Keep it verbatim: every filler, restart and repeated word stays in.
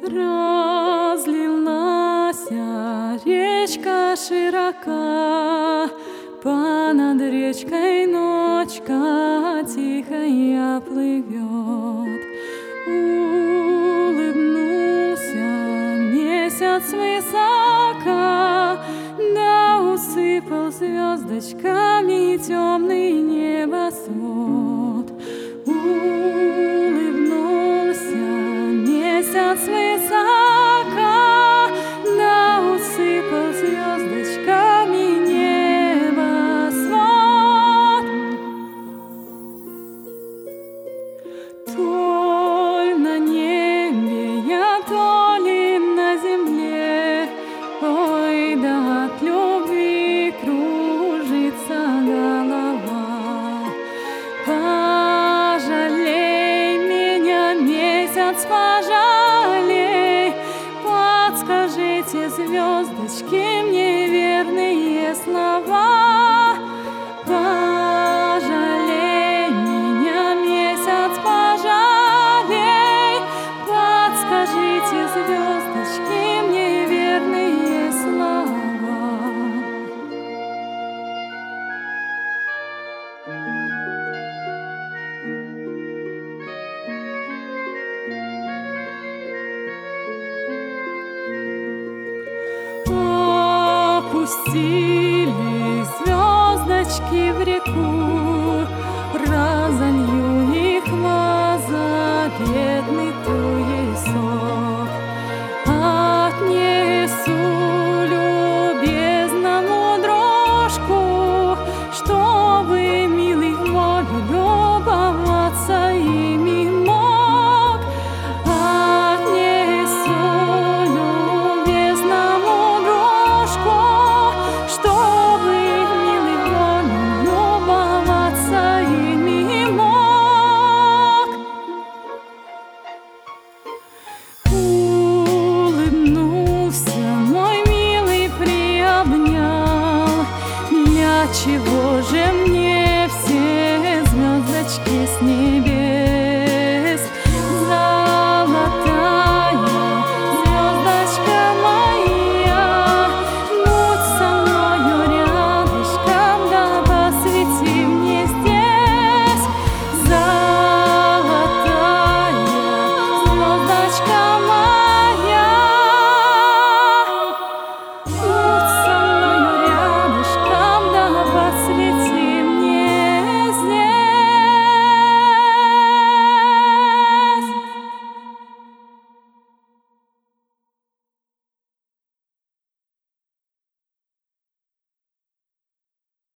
Разлилась речка широка, понад речкой ночка тихая плывет. Улыбнулся месяц высока, да усыпал звездочками темный небосвод. Улыбнулся месяц высока, да усыпал звездочками небосвод. То ли на небе я, то ли на земле, ой, да от любви кружится голова. Пожалей меня, месяц, пожалей, подскажите, звездочки, мне верные слова. Пожалей меня, месяц, пожалей, подскажите, звездочки, мне верные слова. Опустились звездочки в реку, разольют